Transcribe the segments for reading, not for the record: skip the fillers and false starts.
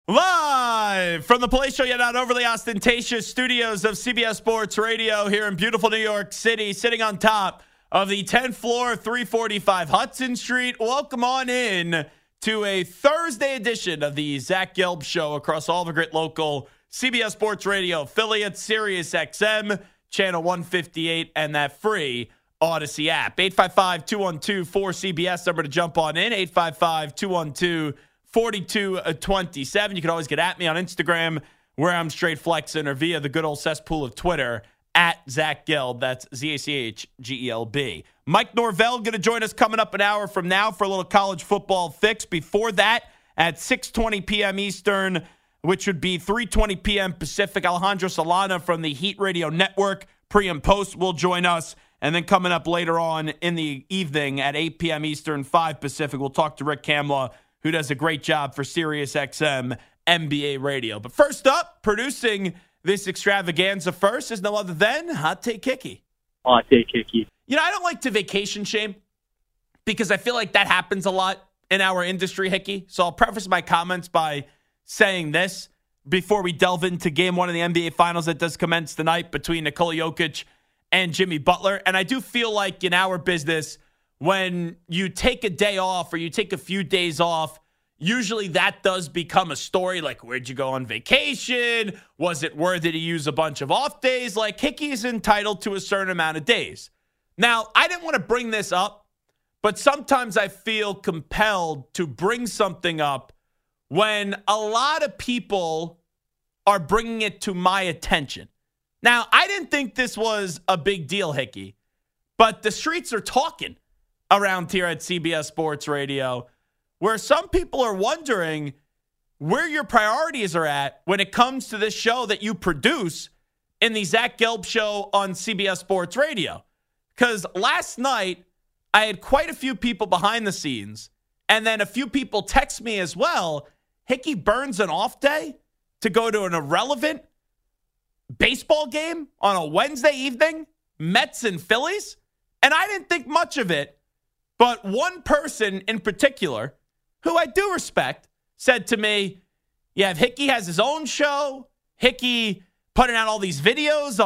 Live from the palatial yet not overly ostentatious studios of CBS Sports Radio here in beautiful New York City, sitting on top of the 10th floor, 345 Hudson Street. Welcome on in to a Thursday edition of the Zach Gelb Show across all the great local CBS Sports Radio affiliates, Sirius XM, Channel 158, and that free Odyssey app. 855-212-4CBS, number to jump on in, 855-212-4227. You can always get at me on Instagram, where I'm straight flexing, or via the good old cesspool of Twitter, at Zach Gelb. That's ZACHGELB. Mike Norvell going to join us coming up an hour from now for a little college football fix. Before that, at 6:20 p.m. Eastern, which would be 3:20 p.m. Pacific, Alejandro Solana from the Heat Radio Network, pre and post, will join us. And then coming up later on in the evening at 8 p.m. Eastern, 5 Pacific, we'll talk to Rick Kamla, who does a great job for Sirius XM NBA Radio. But first up, producing this extravaganza first is no other than Hot Take Hickey. Hot Take Hickey. You know, I don't like to vacation shame because I feel like that happens a lot in our industry, Hickey. So I'll preface my comments by saying this before we delve into Game 1 of the NBA Finals that does commence tonight between Nikola Jokic and Jimmy Butler. And I do feel like in our business, when you take a day off or you take a few days off, usually that does become a story. Like, where'd you go on vacation? Was it worthy to use a bunch of off days? Like, Hickey is entitled to a certain amount of days. Now, I didn't want to bring this up, but sometimes I feel compelled to bring something up when a lot of people are bringing it to my attention. Now, I didn't think this was a big deal, Hickey, but the streets are talking around here at CBS Sports Radio, where some people are wondering where your priorities are at when it comes to this show that you produce in the Zach Gelb Show on CBS Sports Radio. Because last night, I had quite a few people behind the scenes, and then a few people text me as well. Hickey burns an off day to go to an irrelevant baseball game on a Wednesday evening, Mets and Phillies, and I didn't think much of it. But one person in particular, who I do respect, said to me, yeah, if Hickey has his own show, Hickey putting out all these videos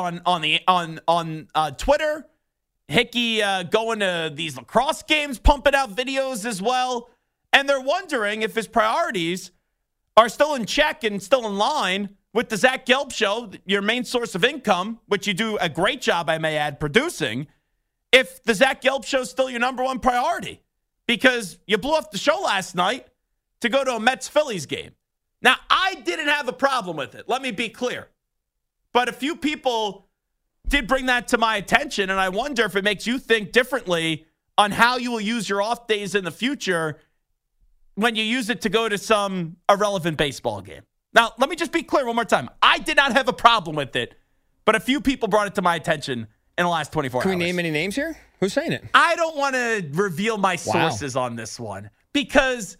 on Twitter, Hickey going to these lacrosse games, pumping out videos as well, and they're wondering if his priorities are still in check and still in line with the Zach Gelb Show, your main source of income, which you do a great job, I may add, producing, if the Zach Gelb Show is still your number one priority. Because you blew off the show last night to go to a Mets-Phillies game. Now, I didn't have a problem with it. Let me be clear. But a few people did bring that to my attention, and I wonder if it makes you think differently on how you will use your off days in the future when you use it to go to some irrelevant baseball game. Now, let me just be clear one more time. I did not have a problem with it, but a few people brought it to my attention in the last 24 hours. Can we name any names here? Who's saying it? I don't want to reveal my sources on this one because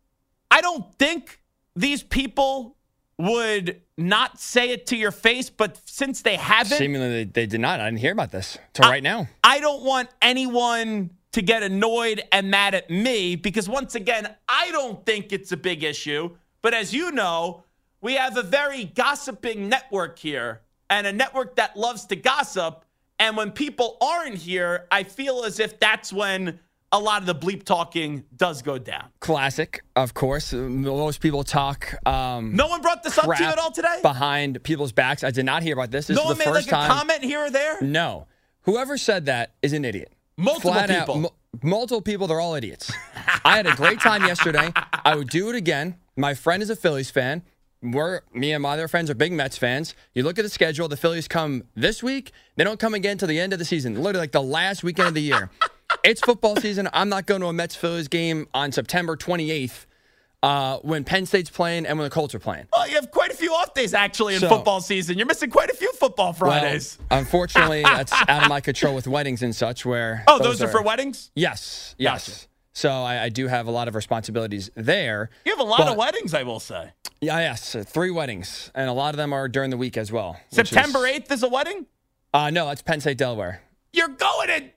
I don't think these people would not say it to your face, but since they haven't. Seemingly they did not. I didn't hear about this till right now. I don't want anyone to get annoyed and mad at me because, once again, I don't think it's a big issue. But as you know, we have a very gossiping network here and a network that loves to gossip. And when people aren't here, I feel as if that's when a lot of the bleep talking does go down. Classic, of course. Most people talk. No one brought this up to you at all today? Behind people's backs. I did not hear about this. This no is one the made first like a time. comment here or there? No. Whoever said that is an idiot. Multiple people. Multiple people, they're all idiots. I had a great time yesterday. I would do it again. My friend is a Phillies fan. Me and my other friends are big Mets fans. You look at the schedule, the Phillies come this week. They don't come again till the end of the season, literally like the last weekend of the year. It's football season. I'm not going to a Mets-Phillies game on September 28th when Penn State's playing and when the Colts are playing. Well, you have quite a few off days, actually, in football season. You're missing quite a few football Fridays. Well, unfortunately, that's out of my control with weddings and such. Where those are for weddings? Yes. Gotcha. So I do have a lot of responsibilities there. You have a lot of weddings, I will say. Yeah, yes. 3 weddings, and a lot of them are during the week as well. September 8th is a wedding? No, that's Penn State, Delaware. You're going to Penn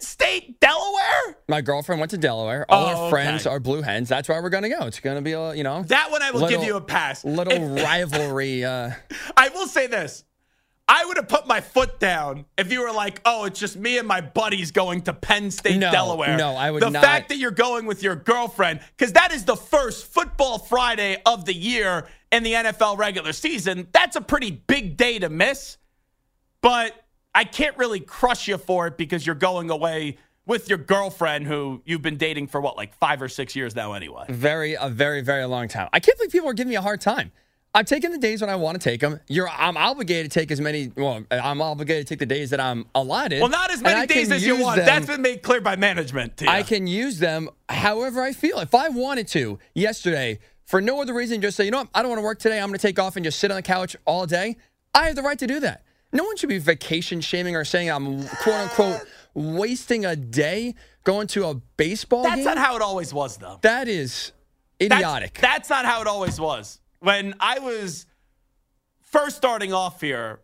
State, Delaware? My girlfriend went to Delaware. All Oh, our friends okay. are Blue Hens. That's why we're going to go. It's going to be a, That one I will give you a pass. Little rivalry. I will say this. I would have put my foot down if you were like, oh, it's just me and my buddies going to Penn State, Delaware. No, I would not. The fact that you're going with your girlfriend, because that is the first Football Friday of the year in the NFL regular season, that's a pretty big day to miss. But I can't really crush you for it because you're going away with your girlfriend who you've been dating for, like 5 or 6 years now anyway. A very, very long time. I can't believe people are giving me a hard time. I'm taking the days when I want to take them. I'm obligated to take I'm obligated to take the days that I'm allotted. Well, not as many days as you want. That's been made clear by management to you. I can use them however I feel. If I wanted to yesterday, for no other reason, just say, you know what, I don't want to work today. I'm going to take off and just sit on the couch all day. I have the right to do that. No one should be vacation shaming or saying I'm, quote unquote, wasting a day going to a baseball game. That's not how it always was, though. That is idiotic. That's not how it always was. When I was first starting off here,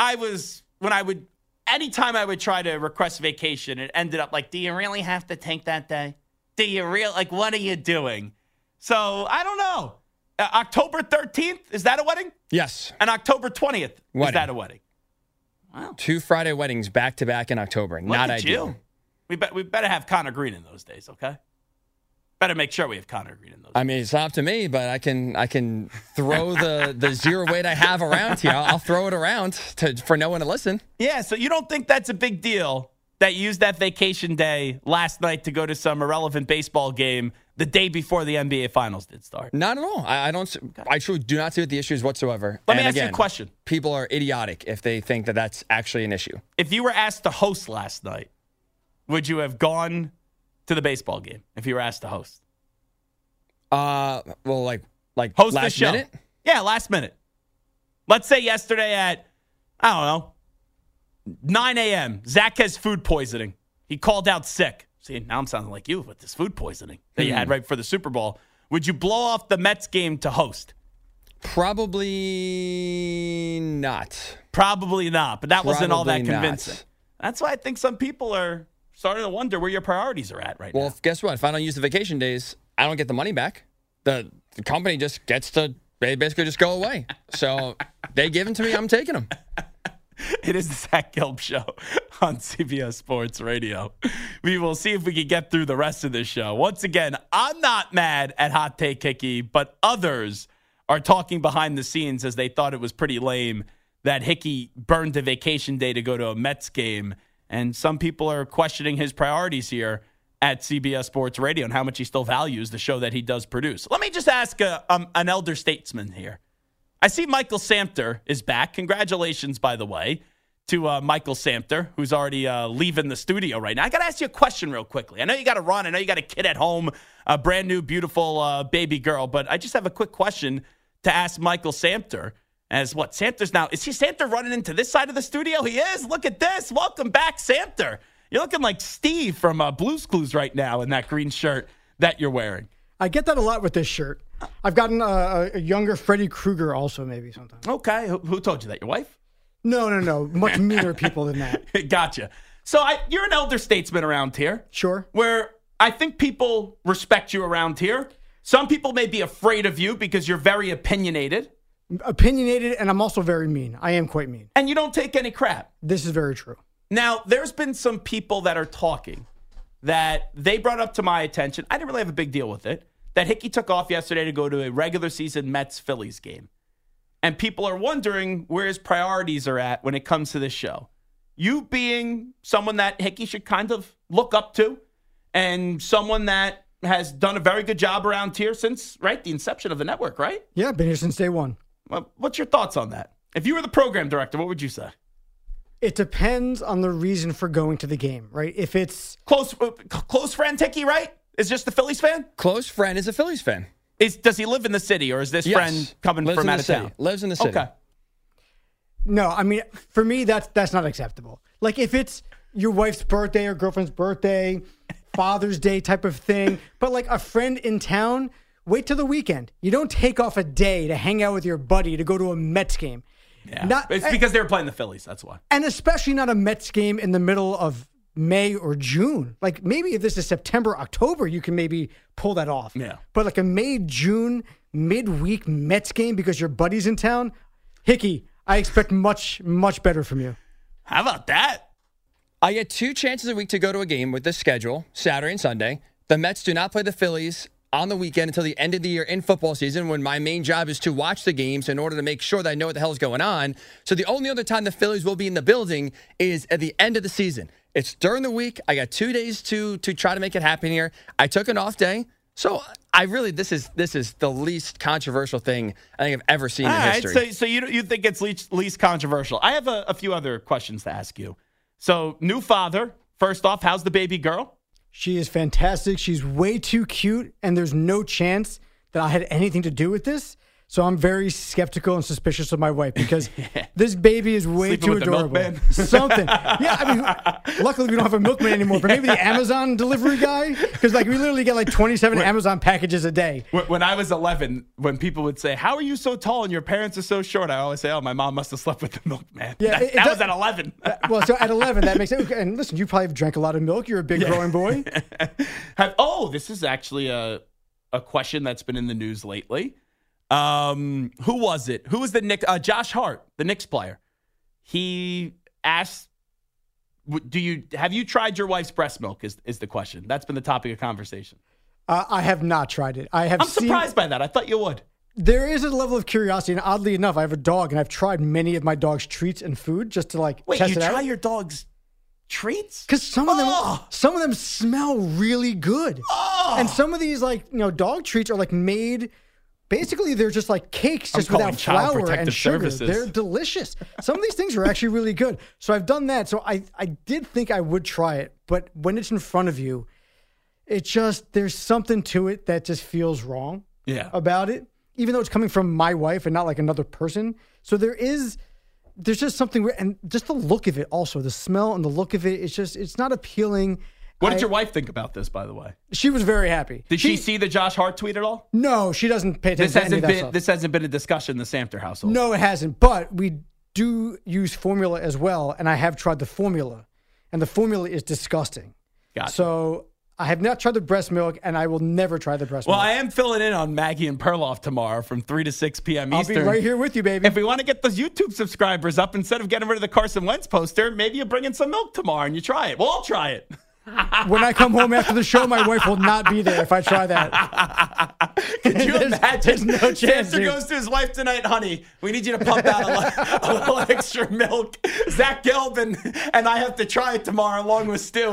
anytime I would try to request vacation, it ended up like, do you really have to take that day? What are you doing? So I don't know. October 13th, is that a wedding? Yes. And October 20th, is that a wedding? Wow. 2 Friday weddings back to back in October. Not ideal. We better have Connor Green in those days, okay? Better make sure we have Connor Green in those. I mean, it's not up to me, but I can throw the zero weight I have around here. I'll throw it around for no one to listen. Yeah, so you don't think that's a big deal that you used that vacation day last night to go to some irrelevant baseball game the day before the NBA Finals did start? Not at all. I don't. I truly do not see what the issue is whatsoever. Let me ask you a question. People are idiotic if they think that that's actually an issue. If you were asked to host last night, would you have gone to the baseball game if you were asked to host? Well, like host last the show. minute? Yeah, last minute. Let's say yesterday at, I don't know, 9 a.m., Zach has food poisoning. He called out sick. See, now I'm sounding like you with this food poisoning that you had right before the Super Bowl. Would you blow off the Mets game to host? Probably not. Probably not, but that wasn't all that Probably convincing. not. That's why I think some people are starting to wonder where your priorities are at right now. Well, guess what? If I don't use the vacation days, I don't get the money back. The company just gets to basically just go away. So they give them to me, I'm taking them. It is the Zach Gelb Show on CBS Sports Radio. We will see if we can get through the rest of this show. Once again, I'm not mad at Hot Take Hickey, but others are talking behind the scenes as they thought it was pretty lame that Hickey burned a vacation day to go to a Mets game. And some people are questioning his priorities here at CBS Sports Radio and how much he still values the show that he does produce. Let me just ask an elder statesman here. I see Michael Samter is back. Congratulations, by the way, to Michael Samter, who's already leaving the studio right now. I got to ask you a question real quickly. I know you got to run. I know you got a kid at home, a brand new, beautiful baby girl. But I just have a quick question to ask Michael Samter. As what? Samter's now, is he Samter running into this side of the studio? He is. Look at this. Welcome back, Samter. You're looking like Steve from Blue's Clues right now in that green shirt that you're wearing. I get that a lot with this shirt. I've gotten a younger Freddy Krueger also maybe sometimes. Okay. Who told you that? Your wife? No. Much meaner people than that. Gotcha. So you're an elder statesman around here. Sure. Where I think people respect you around here. Some people may be afraid of you because you're very opinionated. Opinionated, and I'm also very mean. I am quite mean. And you don't take any crap. This is very true. Now, There's been some people that are talking that they brought up to my attention. I didn't really have a big deal with it. That Hickey took off yesterday to go to a regular season Mets-Phillies game. And people are wondering where his priorities are at when it comes to this show. You being someone that Hickey should kind of look up to and someone that has done a very good job around here since, right, the inception of the network, right? Yeah, been here since day one. Well, what's your thoughts on that? If you were the program director, what would you say? It depends on the reason for going to the game, right? If it's... Close friend Hickey, right? Is just a Phillies fan? Close friend is a Phillies fan. Does he live in the city, or is this friend coming from out of town? Lives in the city. Okay. No, I mean, for me, that's not acceptable. Like, if it's your wife's birthday or girlfriend's birthday, Father's Day type of thing, but like a friend in town, wait till the weekend. You don't take off a day to hang out with your buddy to go to a Mets game. Yeah, it's because they were playing the Phillies, that's why. And especially not a Mets game in the middle of May or June. Like maybe if this is September, October, you can maybe pull that off. Yeah. But like a May, June, midweek Mets game because your buddy's in town, Hickey, I expect much, much better from you. How about that? I get 2 chances a week to go to a game with this schedule, Saturday and Sunday. The Mets do not play the Phillies on the weekend until the end of the year in football season, when my main job is to watch the games in order to make sure that I know what the hell is going on. So the only other time the Phillies will be in the building is at the end of the season. It's during the week. I got 2 days to try to make it happen here. I took an off day. So I really, this is the least controversial thing I think I've ever seen in history. Right, so you think it's least controversial. I have a few other questions to ask you. So, new father, first off, how's the baby girl? She is fantastic. She's way too cute, and there's no chance that I had anything to do with this. So I'm very skeptical and suspicious of my wife because this baby is way Sleeping too with the adorable. milkman? Something. Yeah, I mean, luckily we don't have a milkman anymore, but maybe the Amazon delivery guy, because like we literally get like 27 Amazon packages a day. When I was 11, when people would say, "How are you so tall and your parents are so short?" I always say, "Oh, my mom must have slept with the milkman." Yeah, that was at 11. Well, so at 11, that makes it. And listen, you probably have drank a lot of milk. You're a big growing boy. This is actually a question that's been in the news lately. Who was it? Who was the Knicks? Josh Hart, the Knicks player. He asked, have you tried your wife's breast milk? Is the question. That's been the topic of conversation. I have not tried it. I'm surprised by that. I thought you would. There is a level of curiosity, and oddly enough, I have a dog, and I've tried many of my dog's treats and food just to like test it out. Wait, you try your dog's treats? Because some of them smell really good, and some of these dog treats are like made. Basically, they're just like cakes, just without flour and sugar. They're delicious. Some of these things are actually really good. So I've done that. So I did think I would try it, but when it's in front of you, there's something to it that just feels wrong about it, even though it's coming from my wife and not like another person. So there's just something weird. And just the look of it also, the smell and the look of it, it's not appealing. What did your wife think about this, by the way? She was very happy. Did she see the Josh Hart tweet at all? No, she doesn't pay attention to any of that stuff. This hasn't been a discussion in the Samter household. No, it hasn't. But we do use formula as well, and I have tried the formula, and the formula is disgusting. Gotcha. So I have not tried the breast milk, and I will never try the breast milk. Well, I am filling in on Maggie and Perloff tomorrow from 3 to 6 p.m. Eastern. I'll be right here with you, baby. If we want to get those YouTube subscribers up, instead of getting rid of the Carson Wentz poster, maybe you bring in some milk tomorrow and you try it. Well, I'll try it. When I come home after the show, my wife will not be there if I try that. Could you imagine? There's no chance. Samter goes to his wife tonight, honey, we need you to pump out a little extra milk. Zach Gelb and I have to try it tomorrow along with Stu.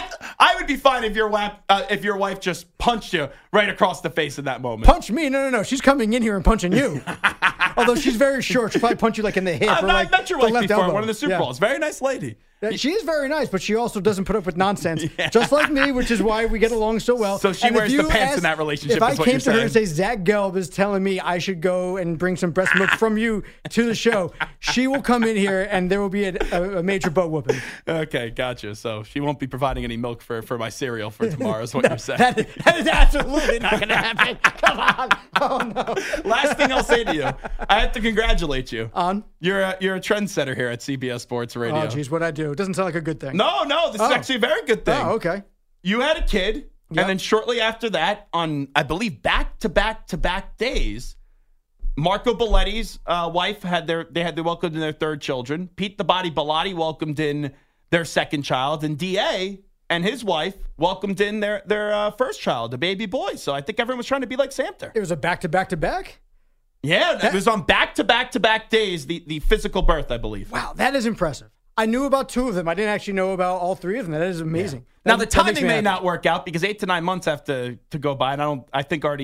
I would be fine if your wife just punched you right across the face in that moment. Punch me? No. She's coming in here and punching you. Although she's very short, she'll probably punch you like in the hip or like I met your the wife left before elbow. at one of the Super Bowls. Very nice lady. She is very nice, but she also doesn't put up with nonsense, just like me, which is why we get along so well. So she wears the pants in that relationship. If I came to her and say, Zach Gelb is telling me I should go and bring some breast milk from you to the show, she will come in here and there will be a major butt whooping. Okay, gotcha. So she won't be providing any milk for my cereal for tomorrow is what you're saying. That is absolutely not going to happen. Come on. Oh, no. Last thing I'll say to you, I have to congratulate you. On? You're a trendsetter here at CBS Sports Radio. Oh, geez, what'd I do? It doesn't sound like a good thing. No, this is actually a very good thing. Oh, okay. You had a kid, and then shortly after that, on, I believe, back-to-back days, Marco Belletti's wife they welcomed in their third children. Pete the Body Bellotti welcomed in their second child, and D.A. and his wife welcomed in their first child, a baby boy. So I think everyone was trying to be like Samter. It was a back-to-back-to-back? Yeah, it was on back-to-back-to-back days, the physical birth, I believe. Wow, that is impressive. I knew about 2 of them. I didn't actually know about all 3 of them. That is amazing. Yeah. Now, the timing may not work out because 8 to 9 months have to go by. And I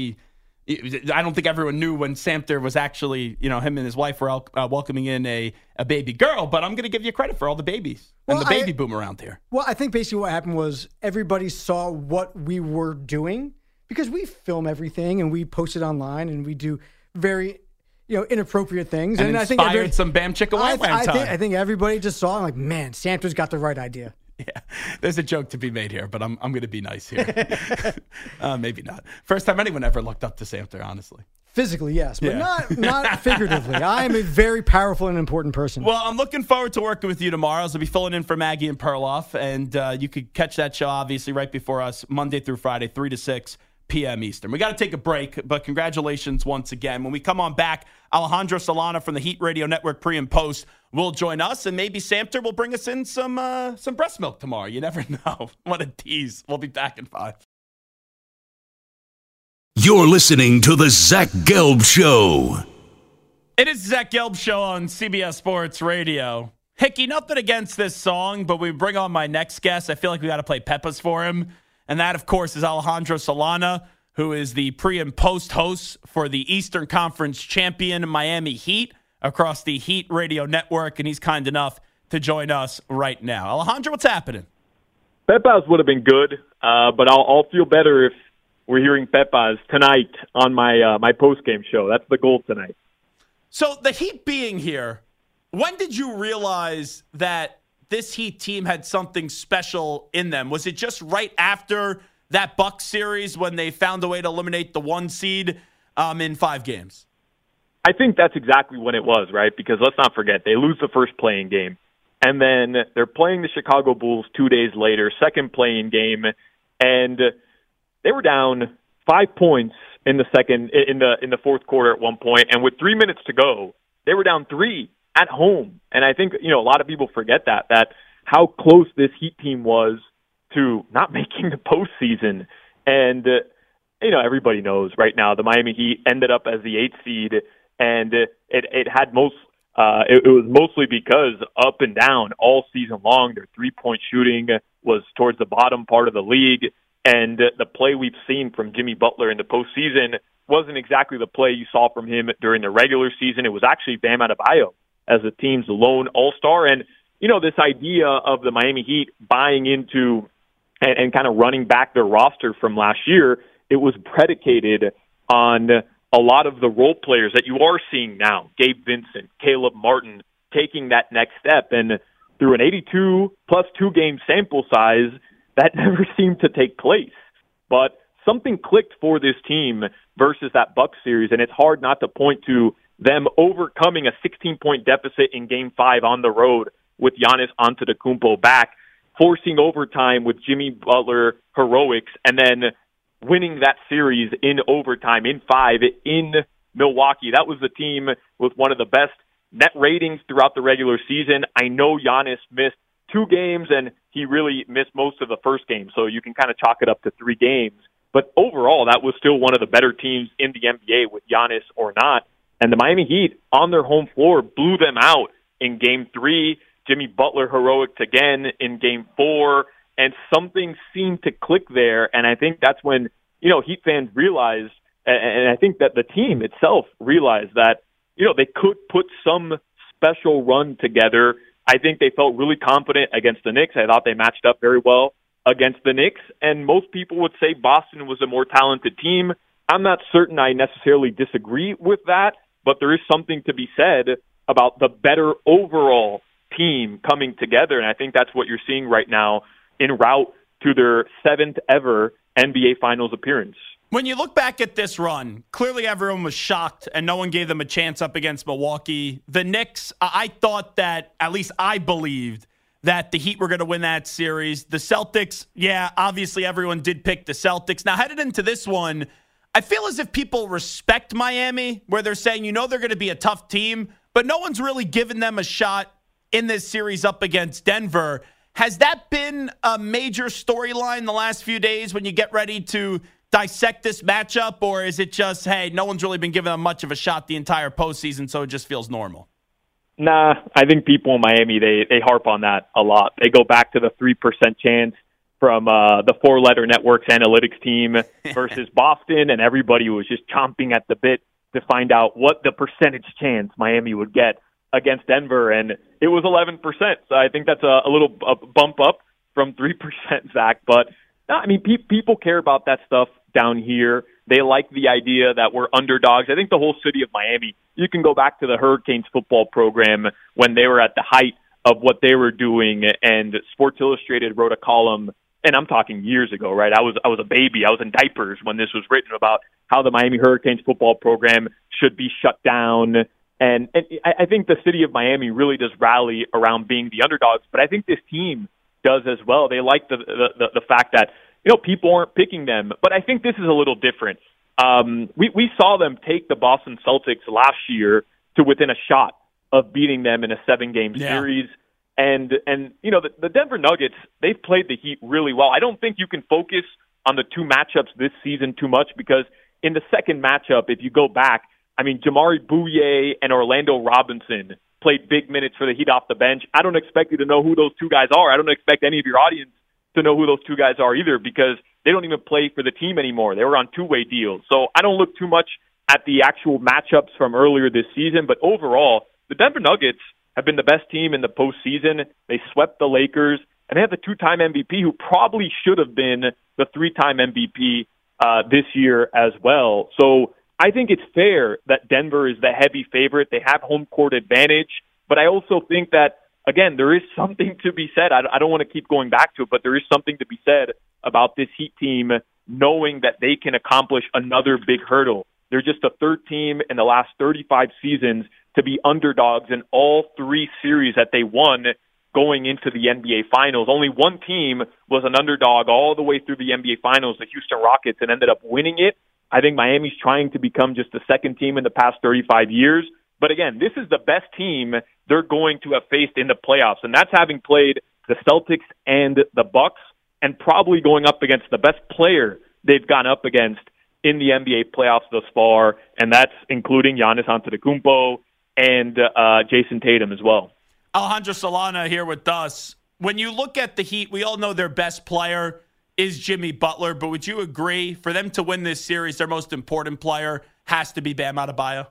don't think everyone knew when Samter was actually, him and his wife were welcoming in a baby girl. But I'm going to give you credit for all the babies and the baby boom around here. Well, I think basically what happened was everybody saw what we were doing because we film everything and we post it online and we do very inappropriate things. And I think inspired some Bam Chicka Wham Wham time. I think everybody just saw, like, man, Samter's got the right idea. Yeah, there's a joke to be made here, but I'm going to be nice here. Maybe not. First time anyone ever looked up to Samter, honestly. Physically, yes, but not figuratively. I am a very powerful and important person. Well, I'm looking forward to working with you tomorrow. I'll be filling in for Maggie and Perloff, and you could catch that show, obviously, right before us, Monday through Friday, 3 to 6 p.m. Eastern. We got to take a break, but congratulations once again. When we come on back, Alejandro Solana from the Heat Radio Network pre and post will join us, and maybe Samter will bring us in some breast milk tomorrow. You never know. What a tease. We'll be back in 5. You're listening to the Zach Gelb Show. It is Zach Gelb Show on CBS Sports Radio. Hickey, nothing against this song, but we bring on my next guest. I feel like we got to play Peppas for him. And that, of course, is Alejandro Solana, who is the pre- and post-host for the Eastern Conference champion Miami Heat across the Heat Radio Network, and he's kind enough to join us right now. Alejandro, what's happening? Peppas would have been good, but I'll feel better if we're hearing Peppas tonight on my post-game show. That's the goal tonight. So the Heat being here, when did you realize that this Heat team had something special in them? Was it just right after that Bucks series when they found a way to eliminate the 1 seed in 5 games? I think that's exactly when it was, right? Because let's not forget, they lose the first playing game. And then they're playing the Chicago Bulls 2 days later, second playing game, and they were down 5 points in the fourth quarter at one point, and with 3 minutes to go, they were down 3 at home. And I think, a lot of people forget that how close this Heat team was to not making the postseason. And, everybody knows right now the Miami Heat ended up as the 8th seed, and it had it was mostly because up and down all season long, their 3-point shooting was towards the bottom part of the league. And the play we've seen from Jimmy Butler in the postseason wasn't exactly the play you saw from him during the regular season. It was actually Bam Adebayo as the team's lone all-star. And, this idea of the Miami Heat buying into and kind of running back their roster from last year, it was predicated on a lot of the role players that you are seeing now, Gabe Vincent, Caleb Martin, taking that next step. And through an 82 plus 2 game sample size, that never seemed to take place. But something clicked for this team versus that Bucks series, and it's hard not to point to them overcoming a 16-point deficit in Game 5 on the road with Giannis Antetokounmpo back, forcing overtime with Jimmy Butler heroics, and then winning that series in overtime in 5 in Milwaukee. That was the team with one of the best net ratings throughout the regular season. I know Giannis missed 2 games, and he really missed most of the first game, so you can kind of chalk it up to 3 games. But overall, that was still one of the better teams in the NBA with Giannis or not. And the Miami Heat, on their home floor, blew them out in Game 3. Jimmy Butler heroics again in Game 4. And something seemed to click there. And I think that's when, Heat fans realized, and I think that the team itself realized that, they could put some special run together. I think they felt really confident against the Knicks. I thought they matched up very well against the Knicks. And most people would say Boston was a more talented team. I'm not certain I necessarily disagree with that, but there is something to be said about the better overall team coming together. And I think that's what you're seeing right now en route to their 7th ever NBA Finals appearance. When you look back at this run, clearly everyone was shocked and no one gave them a chance up against Milwaukee. The Knicks, I thought that, at least I believed, that the Heat were going to win that series. The Celtics, obviously everyone did pick the Celtics. Now, headed into this one, I feel as if people respect Miami, where they're saying, they're going to be a tough team, but no one's really given them a shot in this series up against Denver. Has that been a major storyline the last few days when you get ready to dissect this matchup, or is it just, hey, no one's really been giving them much of a shot the entire postseason, so it just feels normal? Nah, I think people in Miami, they harp on that a lot. They go back to the 3% chance from the 4-letter network's analytics team versus Boston, and everybody was just chomping at the bit to find out what the percentage chance Miami would get against Denver, and it was 11%. So I think that's a little bump up from 3%, Zach. But, I mean, people care about that stuff down here. They like the idea that we're underdogs. I think the whole city of Miami, you can go back to the Hurricanes football program when they were at the height of what they were doing. And Sports Illustrated wrote a column, and I'm talking years ago, right? I was a baby. I was in diapers when this was written about how the Miami Hurricanes football program should be shut down. And I think the city of Miami really does rally around being the underdogs, but I think this team does as well. They like the fact that, people aren't picking them, but I think this is a little different. We saw them take the Boston Celtics last year to within a shot of beating them in a 7-game series. And the Denver Nuggets, they've played the Heat really well. I don't think you can focus on the two matchups this season too much, because in the second matchup, if you go back, Jamari Bouye and Orlando Robinson played big minutes for the Heat off the bench. I don't expect you to know who those two guys are. I don't expect any of your audience to know who those two guys are either, because they don't even play for the team anymore. They were on two-way deals. So I don't look too much at the actual matchups from earlier this season, but overall, the Denver Nuggets have been the best team in the postseason. They swept the Lakers, and they have the two-time MVP who probably should have been the three-time MVP this year as well. So I think it's fair that Denver is the heavy favorite. They have home court advantage, but I also think that, again, there is something to be said. I don't want to keep going back to it, but there is something to be said about this Heat team knowing that they can accomplish another big hurdle. They're just the third team in the last 35 seasons to be underdogs in all three series that they won going into the NBA Finals. Only one team was an underdog all the way through the NBA Finals, the Houston Rockets, and ended up winning it. I think Miami's trying to become just the second team in the past 35 years. But again, this is the best team they're going to have faced in the playoffs, and that's having played the Celtics and the Bucks, and probably going up against the best player they've gone up against in the NBA playoffs thus far, and that's including Giannis Antetokounmpo and Jason Tatum as well. Alejandro Solana here with us. When you look at the Heat, we all know their best player is Jimmy Butler, but would you agree for them to win this series, their most important player has to be Bam Adebayo?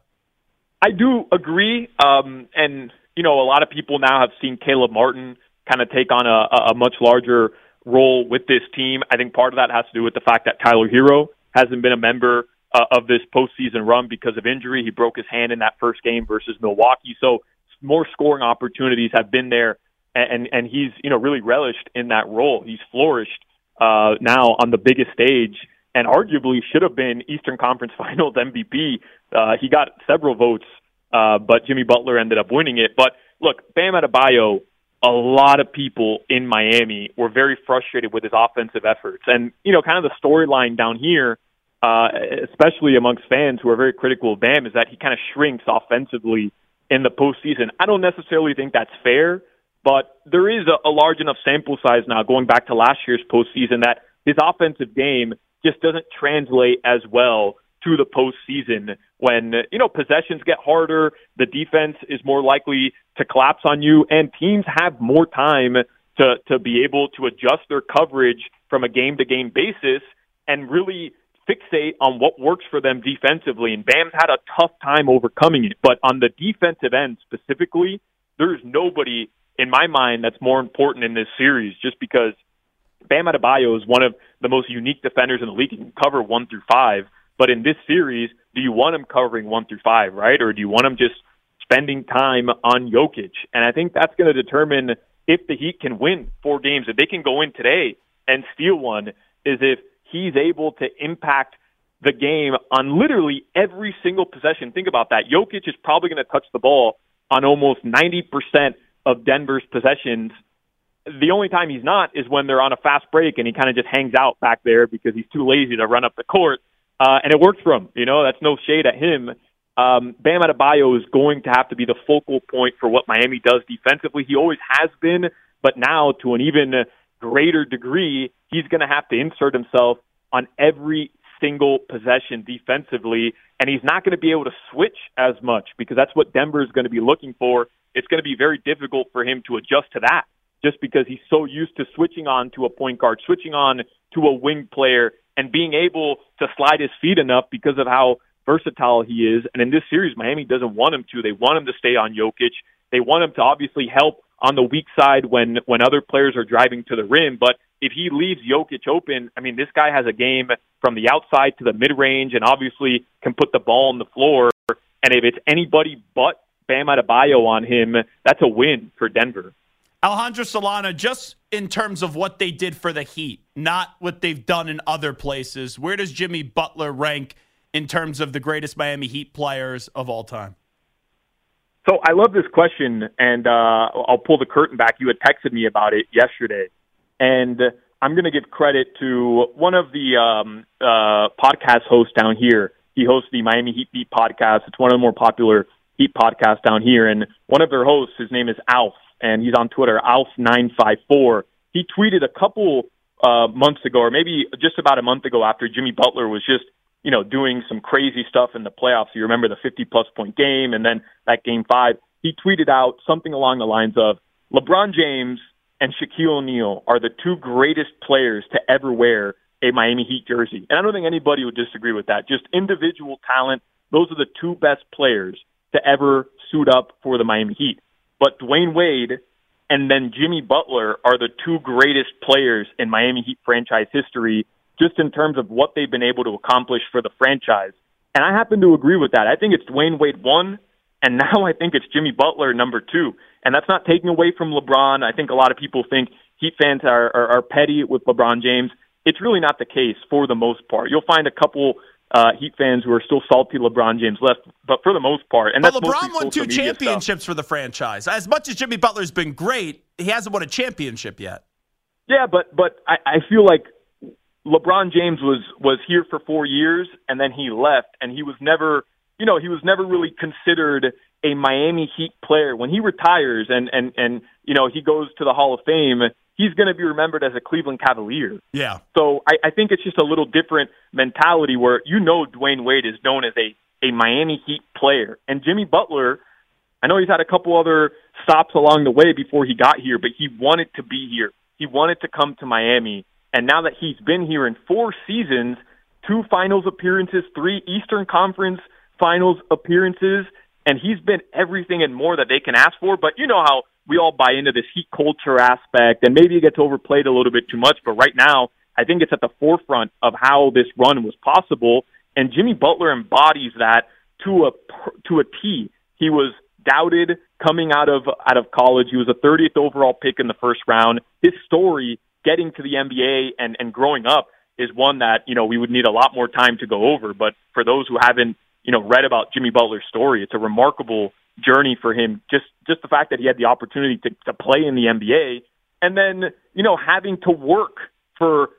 I do agree, and a lot of people now have seen Caleb Martin kind of take on a much larger role with this team. I think part of that has to do with the fact that Tyler Hero hasn't been a member of this postseason run because of injury. He broke his hand in that first game versus Milwaukee, so more scoring opportunities have been there, and he's really relished in that role. He's flourished now on the biggest stage, and arguably should have been Eastern Conference Finals MVP. He got several votes, but Jimmy Butler ended up winning it. But look, Bam Adebayo, a lot of people in Miami were very frustrated with his offensive efforts. And, kind of the storyline down here, especially amongst fans who are very critical of Bam, is that he kind of shrinks offensively in the postseason. I don't necessarily think that's fair, but there is a large enough sample size now going back to last year's postseason that his offensive game just doesn't translate as well to the postseason when, possessions get harder, the defense is more likely to collapse on you, and teams have more time to be able to adjust their coverage from a game-to-game basis and really fixate on what works for them defensively. And Bam's had a tough time overcoming it. But on the defensive end specifically, there's nobody, in my mind, that's more important in this series, just because Bam Adebayo is one of the most unique defenders in the league. He can cover 1 through 5. But in this series, do you want him covering 1 through 5, right? Or do you want him just spending time on Jokic? And I think that's going to determine if the Heat can win 4 games. If they can go in today and steal one, is if he's able to impact the game on literally every single possession. Think about that. Jokic is probably going to touch the ball on almost 90% of Denver's possessions. The only time he's not is when they're on a fast break and he kind of just hangs out back there because he's too lazy to run up the court. And it works for him. That's no shade at him. Bam Adebayo is going to have to be the focal point for what Miami does defensively. He always has been, but now to an even greater degree, he's going to have to insert himself on every single possession defensively, and he's not going to be able to switch as much because that's what Denver is going to be looking for. It's going to be very difficult for him to adjust to that just because he's so used to switching on to a point guard, switching on to a wing player, and being able to slide his feet enough because of how versatile he is. And in this series, Miami doesn't want him to. They want him to stay on Jokic. They want him to obviously help on the weak side when other players are driving to the rim. But if he leaves Jokic open, this guy has a game from the outside to the mid-range and obviously can put the ball on the floor. And if it's anybody but Bam Adebayo on him, that's a win for Denver. Alejandro Solana, just in terms of what they did for the Heat, not what they've done in other places, where does Jimmy Butler rank in terms of the greatest Miami Heat players of all time? So I love this question, and I'll pull the curtain back. You had texted me about it yesterday, and I'm going to give credit to one of the podcast hosts down here. He hosts the Miami Heat Beat podcast. It's one of the more popular Heat podcasts down here, and one of their hosts, his name is Alf, and he's on Twitter, Alf954. He tweeted a couple months ago, or maybe just about a month ago, after Jimmy Butler was just doing some crazy stuff in the playoffs. You remember the 50-plus point game and then that Game 5. He tweeted out something along the lines of, LeBron James and Shaquille O'Neal are the two greatest players to ever wear a Miami Heat jersey. And I don't think anybody would disagree with that. Just individual talent, those are the two best players to ever suit up for the Miami Heat. But Dwayne Wade and then Jimmy Butler are the two greatest players in Miami Heat franchise history, just in terms of what they've been able to accomplish for the franchise. And I happen to agree with that. I think it's Dwayne Wade 1, and now I think it's Jimmy Butler number 2. And that's not taking away from LeBron. I think a lot of people think Heat fans are petty with LeBron James. It's really not the case for the most part. You'll find a couple Heat fans who are still salty LeBron James left, but for the most part. And but that's LeBron won 2 media championships for the franchise. As much as Jimmy Butler's been great, he hasn't won a championship yet. Yeah, but I feel like LeBron James was here for 4 years, and then he left, and he was never really considered a Miami Heat player. When he retires and he goes to the Hall of Fame, he's going to be remembered as a Cleveland Cavalier. Yeah. So I think it's just a little different mentality where Dwayne Wade is known as a Miami Heat player. And Jimmy Butler, I know he's had a couple other stops along the way before he got here, but he wanted to be here. He wanted to come to Miami. And now that he's been here in 4 seasons, 2 finals appearances, 3 Eastern Conference finals appearances, and he's been everything and more that they can ask for. But you know how we all buy into this Heat culture aspect, and maybe it gets overplayed a little bit too much. But right now, I think it's at the forefront of how this run was possible. And Jimmy Butler embodies that to a T. He was doubted coming out of college. He was a 30th overall pick in the first round. His story getting to the NBA and growing up is one that, we would need a lot more time to go over. But for those who haven't, read about Jimmy Butler's story, it's a remarkable journey for him. Just the fact that he had the opportunity to play in the NBA and then, having to work for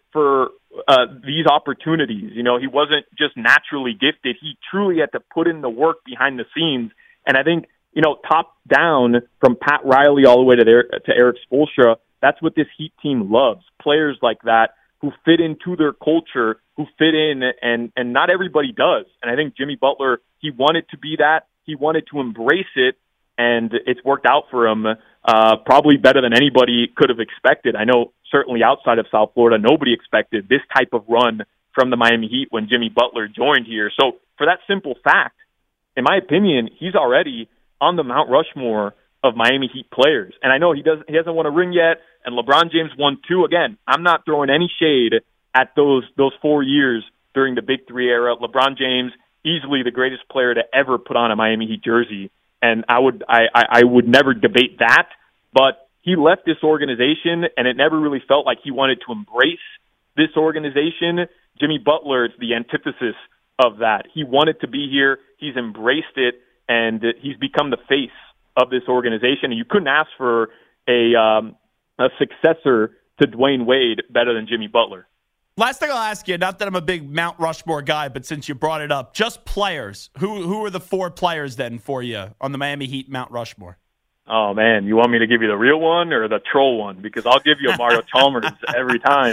these opportunities. He wasn't just naturally gifted. He truly had to put in the work behind the scenes. And I think, top down from Pat Riley all the way to Eric Spoelstra, that's what this Heat team loves. Players like that who fit into their culture, who fit in, and not everybody does. And I think Jimmy Butler, he wanted to be that. He wanted to embrace it, and it's worked out for him probably better than anybody could have expected. I know certainly outside of South Florida, nobody expected this type of run from the Miami Heat when Jimmy Butler joined here. So for that simple fact, in my opinion, he's already on the Mount Rushmore of Miami Heat players. And I know he hasn't won a ring yet, and LeBron James won 2. Again, I'm not throwing any shade at those 4 years during the Big 3 era. LeBron James, easily the greatest player to ever put on a Miami Heat jersey, and I would never debate that. But he left this organization, and it never really felt like he wanted to embrace this organization. Jimmy Butler is the antithesis of that. He wanted to be here. He's embraced it, and he's become the face of this organization. And you couldn't ask for a successor to Dwayne Wade better than Jimmy Butler. Last thing I'll ask you, not that I'm a big Mount Rushmore guy, but since you brought it up, just players. Who are the 4 players then for you on the Miami Heat Mount Rushmore? Oh, man, you want me to give you the real one or the troll one? Because I'll give you a Mario Chalmers every time.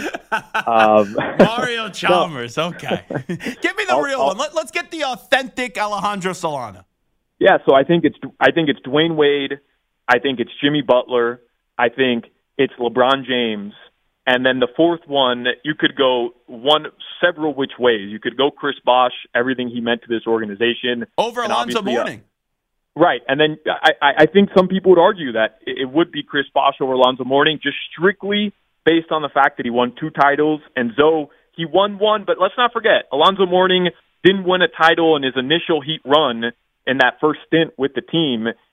Mario Chalmers, okay. Give me the real one. Let's get the authentic Alejandro Solana. Yeah, so I think it's Dwayne Wade. I think it's Jimmy Butler. I think it's LeBron James. And then the 4th one, you could go several which ways. You could go Chris Bosh, everything he meant to this organization. Over Alonzo Mourning. Right. And then I think some people would argue that it would be Chris Bosh over Alonzo Mourning, just strictly based on the fact that he won 2 titles. And Zoe, he won 1, but let's not forget, Alonzo Mourning didn't win a title in his initial Heat run in that first stint with the team.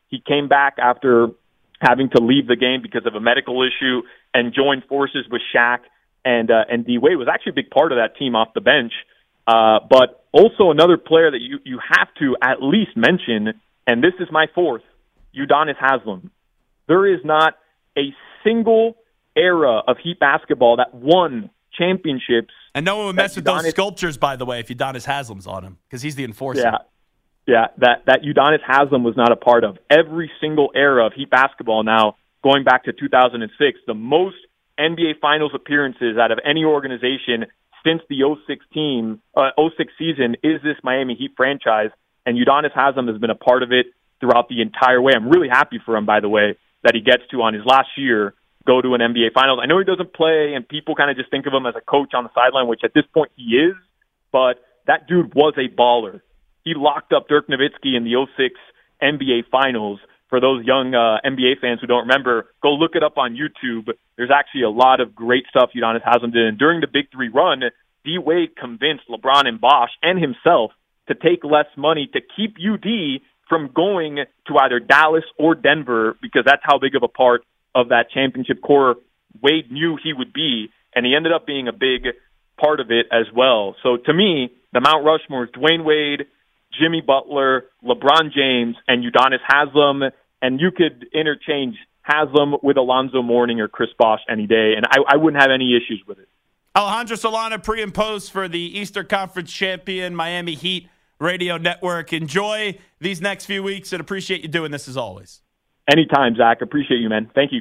He came back after having to leave the game because of a medical issue and joined forces with Shaq and D-Wade. Was actually a big part of that team off the bench. But also another player that you have to at least mention, and this is my fourth, Udonis Haslem. There is not a single era of Heat basketball that won championships. And no one would mess with those sculptures, by the way, if Udonis Haslem's on him, because he's the enforcer. Yeah, that Udonis Haslem was not a part of. Every single era of Heat basketball now, going back to 2006, the most NBA Finals appearances out of any organization since the 06 season is this Miami Heat franchise, and Udonis Haslem has been a part of it throughout the entire way. I'm really happy for him, by the way, that he gets to, on his last year, go to an NBA Finals. I know he doesn't play, and people kind of just think of him as a coach on the sideline, which at this point he is, but that dude was a baller. He locked up Dirk Nowitzki in the 06 NBA Finals. For those young NBA fans who don't remember, go look it up on YouTube. There's actually a lot of great stuff Udonis Haslem did. And during the Big Three run, D-Wade convinced LeBron and Bosh and himself to take less money to keep UD from going to either Dallas or Denver, because that's how big of a part of that championship core Wade knew he would be, and he ended up being a big part of it as well. So to me, the Mount Rushmore is Dwayne Wade, Jimmy Butler, LeBron James, and Udonis Haslem, and you could interchange Haslem with Alonzo Mourning or Chris Bosh any day, and I wouldn't have any issues with it. Alejandro Solana, pre and post for the Eastern Conference champion Miami Heat Radio Network. Enjoy these next few weeks and appreciate you doing this as always. Anytime, Zach. Appreciate you, man. Thank you.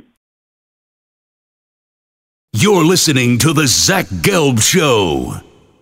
You're listening to The Zach Gelb Show.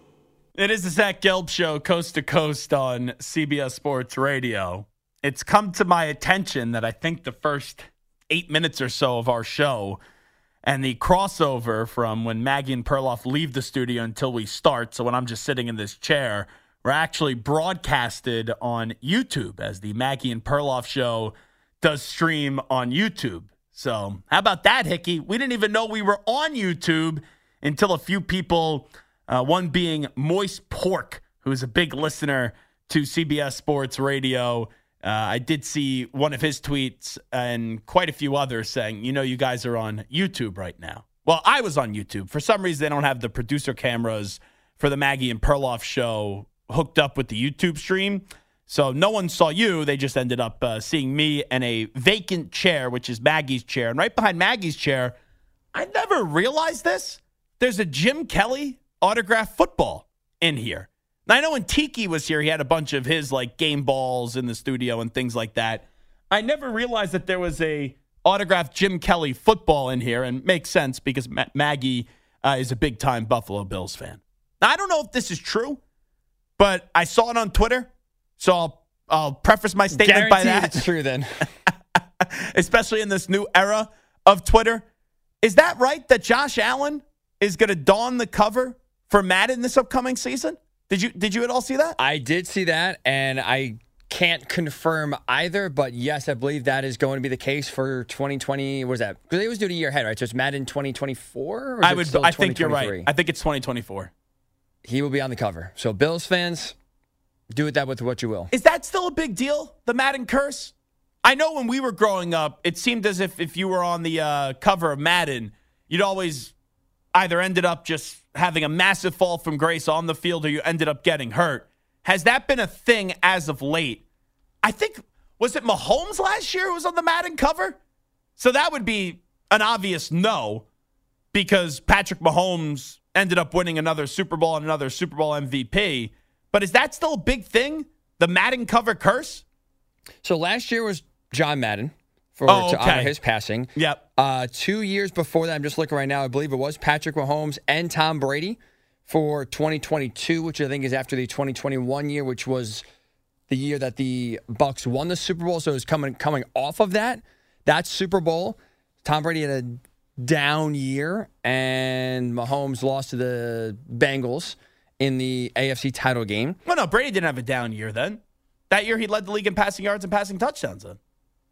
It is the Zach Gelb Show, coast to coast on CBS Sports Radio. It's come to my attention that I think the first 8 minutes or so of our show and the crossover from when Maggie and Perloff leave the studio until we start, so when I'm just sitting in this chair, were actually broadcasted on YouTube, as the Maggie and Perloff show does stream on YouTube. So how about that, Hickey? We didn't even know we were on YouTube until a few people, one being Moist Pork, who is a big listener to CBS Sports Radio. I did see one of his tweets and quite a few others saying, you guys are on YouTube right now. Well, I was on YouTube. For some reason, they don't have the producer cameras for the Maggie and Perloff show hooked up with the YouTube stream. So no one saw you. They just ended up seeing me and a vacant chair, which is Maggie's chair. And right behind Maggie's chair, I never realized this. There's a Jim Kelly autographed football in here. Now, I know when Tiki was here, he had a bunch of his game balls in the studio and things like that. I never realized that there was a autographed Jim Kelly football in here, and makes sense because Maggie is a big-time Buffalo Bills fan. Now, I don't know if this is true, but I saw it on Twitter, so I'll preface my statement by that. It's true then. Especially in this new era of Twitter. Is that right that Josh Allen is going to don the cover for Madden this upcoming season? Did you at all see that? I did see that, and I can't confirm either, but yes, I believe that is going to be the case for 2020. What is that? Because they always do it a year ahead, right? So it's Madden 2024? I think you're right. I think it's 2024. He will be on the cover. So Bills fans, do it that with what you will. Is that still a big deal, the Madden curse? I know when we were growing up, it seemed as if you were on the cover of Madden, you'd always either ended up just having a massive fall from grace on the field or you ended up getting hurt. Has that been a thing as of late? I think, was it Mahomes last year who was on the Madden cover? So that would be an obvious no, because Patrick Mahomes ended up winning another Super Bowl and another Super Bowl MVP. But is that still a big thing? The Madden cover curse? So last year was John Madden to honor his passing. Yep. 2 years before that, I'm just looking right now, I believe it was Patrick Mahomes and Tom Brady for 2022, which I think is after the 2021 year, which was the year that the Bucs won the Super Bowl. So it was coming off of that Super Bowl. Tom Brady had a down year, and Mahomes lost to the Bengals in the AFC title game. Well, no, Brady didn't have a down year then. That year he led the league in passing yards and passing touchdowns then.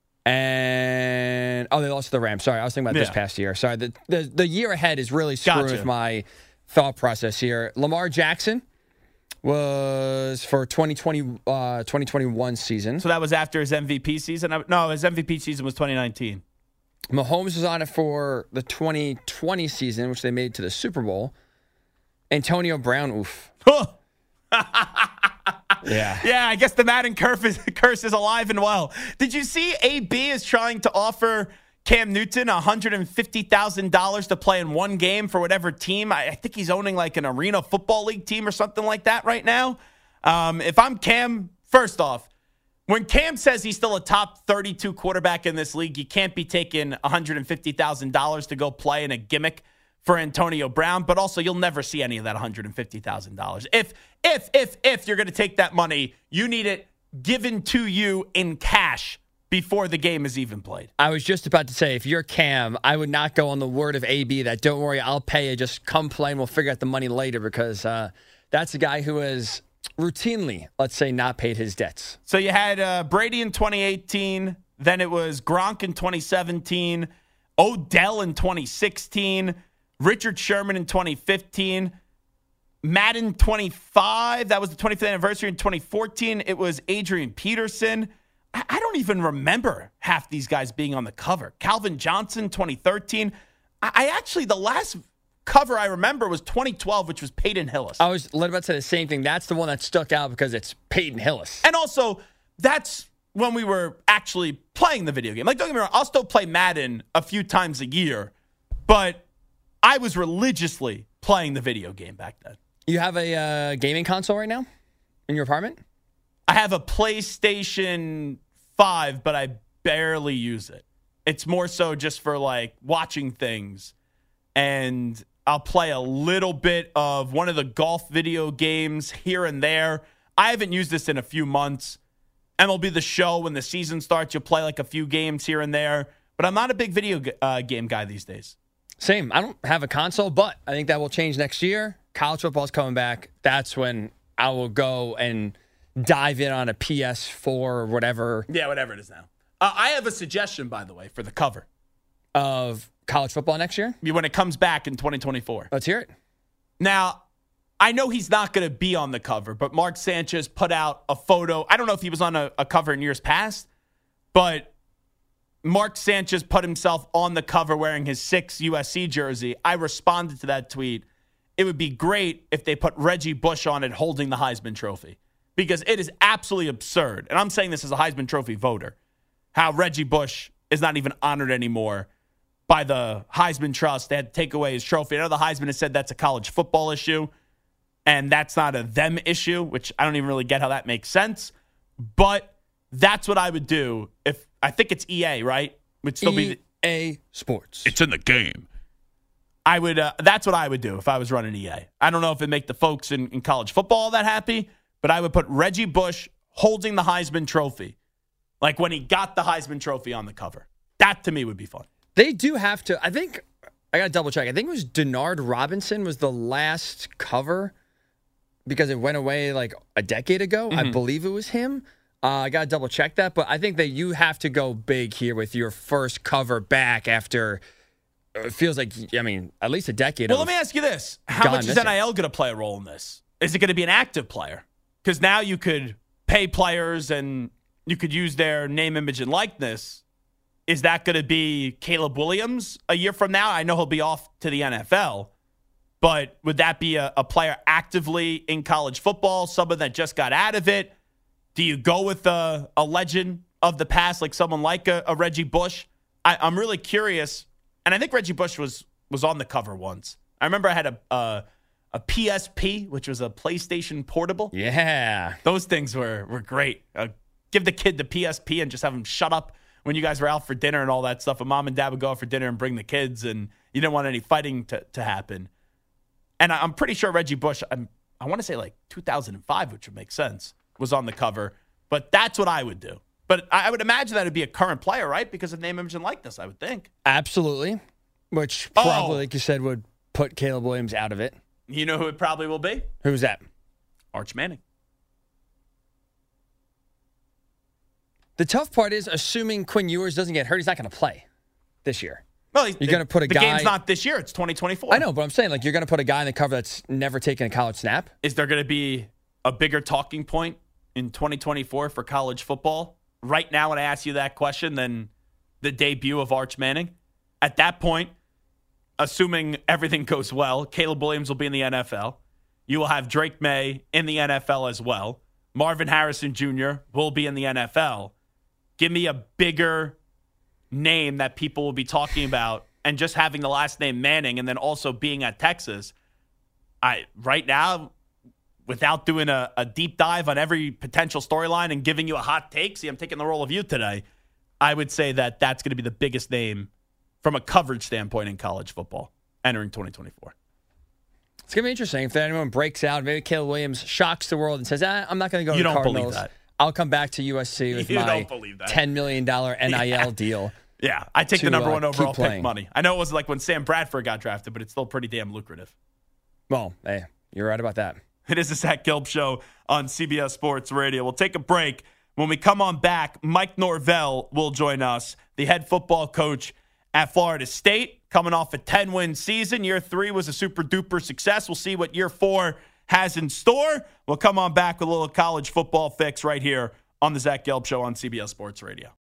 And they lost to the Rams. Sorry, I was thinking about this past year. Sorry, the year ahead is really screwing with my thought process here. Lamar Jackson Was for 2021 season. So that was after his MVP season? No, his MVP season was 2019. Mahomes was on it for the 2020 season, which they made to the Super Bowl. Antonio Brown, oof. Yeah. Yeah, I guess the Madden curse is alive and well. Did you see AB is trying to offer Cam Newton $150,000 to play in one game for whatever team? I think he's owning like an Arena Football League team or something like that right now. If I'm Cam, first off, when Cam says he's still a top 32 quarterback in this league, you can't be taking $150,000 to go play in a gimmick for Antonio Brown, but also you'll never see any of that $150,000. If you're going to take that money, you need it given to you in cash before the game is even played. I was just about to say, if you're Cam, I would not go on the word of AB that, don't worry, I'll pay you, just come play and we'll figure out the money later, because that's a guy who has routinely, let's say, not paid his debts. So you had Brady in 2018, then it was Gronk in 2017, Odell in 2016, Richard Sherman in 2015, Madden 25, that was the 25th anniversary in 2014. It was Adrian Peterson. I don't even remember half these guys being on the cover. Calvin Johnson, 2013. I actually, the last cover I remember was 2012, which was Peyton Hillis. I was led about to say the same thing. That's the one that stuck out because it's Peyton Hillis. And also, that's when we were actually playing the video game. Like, don't get me wrong, I'll still play Madden a few times a year, but I was religiously playing the video game back then. You have a gaming console right now in your apartment? I have a PlayStation 5, but I barely use it. It's more so just for, like, watching things. And I'll play a little bit of one of the golf video games here and there. I haven't used this in a few months. MLB The Show, when the season starts, you'll play, like, a few games here and there. But I'm not a big video game guy these days. Same. I don't have a console, but I think that will change next year. College football's coming back. That's when I will go and dive in on a PS4 or whatever. Yeah, whatever it is now. I have a suggestion, by the way, for the cover of college football next year. When it comes back in 2024. Let's hear it. Now, I know he's not going to be on the cover, but Mark Sanchez put out a photo. I don't know if he was on a cover in years past, but Mark Sanchez put himself on the cover wearing his 6 USC jersey. I responded to that tweet. It would be great if they put Reggie Bush on it holding the Heisman Trophy, because it is absolutely absurd. And I'm saying this as a Heisman Trophy voter, how Reggie Bush is not even honored anymore by the Heisman Trust. They had to take away his trophy. I know the Heisman has said that's a college football issue, and that's not a them issue, which I don't even really get how that makes sense. But that's what I would do if, I think it's EA, right? Would still be EA Sports. It's in the game. I would. That's what I would do if I was running EA. I don't know if it'd make the folks in college football that happy, but I would put Reggie Bush holding the Heisman Trophy, like when he got the Heisman Trophy on the cover. That, to me, would be fun. They do have to. I think, I got to double check. I think it was Denard Robinson was the last cover because it went away like a decade ago. I believe it was him. I got to double check that. But I think that you have to go big here with your first cover back after, it feels like, I mean, at least a decade. Well, let me ask you this. How much is NIL going to play a role in this? Is it going to be an active player? Because now you could pay players and you could use their name, image, and likeness. Is that going to be Caleb Williams a year from now? I know he'll be off to the NFL, but would that be a player actively in college football, someone that just got out of it? Do you go with a legend of the past, like someone like a Reggie Bush? I'm really curious, and I think Reggie Bush was on the cover once. I remember I had a PSP, which was a PlayStation Portable. Yeah. Those things were great. Give the kid the PSP and just have him shut up when you guys were out for dinner and all that stuff. And mom and dad would go out for dinner and bring the kids, and you didn't want any fighting to happen. And I'm pretty sure Reggie Bush, I want to say like 2005, which would make sense, was on the cover. But that's what I would do. But I would imagine that it'd be a current player, right? Because of name, image, and likeness, I would think. Absolutely. Which probably, like you said, would put Caleb Williams out of it. You know who it probably will be? Who's that? Arch Manning. The tough part is assuming Quinn Ewers doesn't get hurt, he's not going to play this year. Well, you're going to put a guy. The game's not this year; it's 2024. I know, but I'm saying like you're going to put a guy in the cover that's never taken a college snap. Is there going to be a bigger talking point in 2024 for college football right now when I ask you that question than the debut of Arch Manning? At that point, assuming everything goes well, Caleb Williams will be in the NFL. You will have Drake May in the NFL as well. Marvin Harrison Jr. will be in the NFL. Give me a bigger name that people will be talking about, and just having the last name Manning and then also being at Texas. Right now, without doing a deep dive on every potential storyline and giving you a hot take, see, I'm taking the role of you today, I would say that that's going to be the biggest name from a coverage standpoint in college football entering 2024. It's going to be interesting if anyone breaks out. Maybe Caleb Williams shocks the world and says, I'm not going to go to the Cardinals. You don't believe that. I'll come back to USC with my $10 million NIL deal. Yeah, I take the number one overall pick money. I know it wasn't like when Sam Bradford got drafted, but it's still pretty damn lucrative. Well, hey, you're right about that. It is the Zach Gelb Show on CBS Sports Radio. We'll take a break. When we come on back, Mike Norvell will join us, the head football coach at Florida State, coming off a 10-win season. Year 3 was a super-duper success. We'll see what year 4 has in store. We'll come on back with a little college football fix right here on the Zach Gelb Show on CBS Sports Radio.